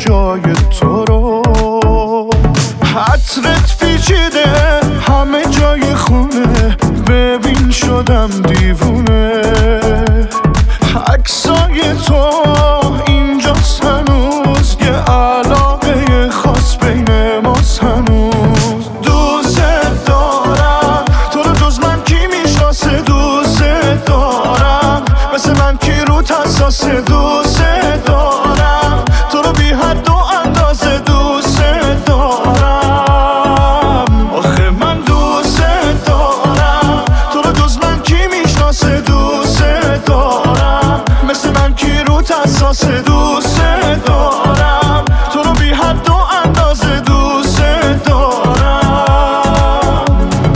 جای تو رو. عطرت پیچیده همه جای خونه، ببین شدم دیوونه. عکسای تو اینجاست هنوز، یه علاقه خاص بین ماست هنوز. دوست دارم تو رو، جز من کی میشناسه؟ دوست دارم مثل من کی روت حساسه؟ دوست دارم تو رو بی حد و اندازه. دوست دارم آخه من دوست دارم تو رو، جز من کی میشناسه؟ دوست دارم مثل من کی روت حساسه؟ دوست دارم تو رو بی حد و اندازه. دوست دارم.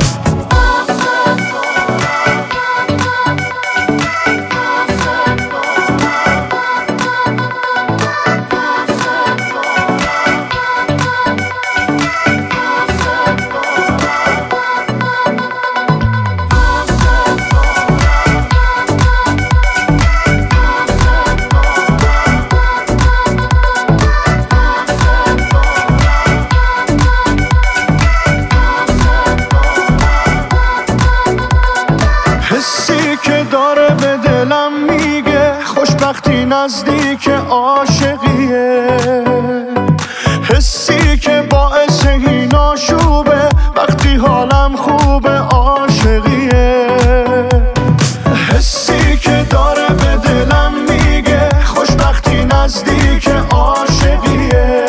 حسی که داره به دلم میگه خوشبختی نزدیک عاشقیه. حسی که باعث این آشوبه وقتی حالم خوبه عاشقیه. حسی که داره به دلم میگه خوشبختی نزدیک عاشقیه.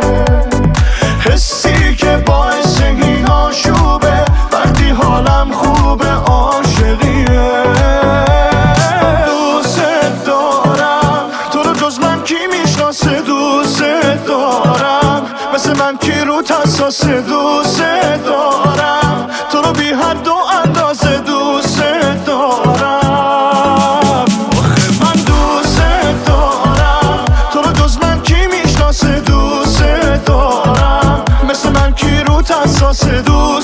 حسی که باعث این آشوبه وقتی حالم خوبه عاشقیه. دوست دارم تو رو، جز من کی میشناسه؟ دوست دارم مثل من کی روت حساسه؟ دوست دارم تو رو بی حد و اندازه. دوست دارم آخه من دوست دارم تو رو، جز من کی میشناسه؟ دوست دارم مثل من کی روت حساسه؟ دوست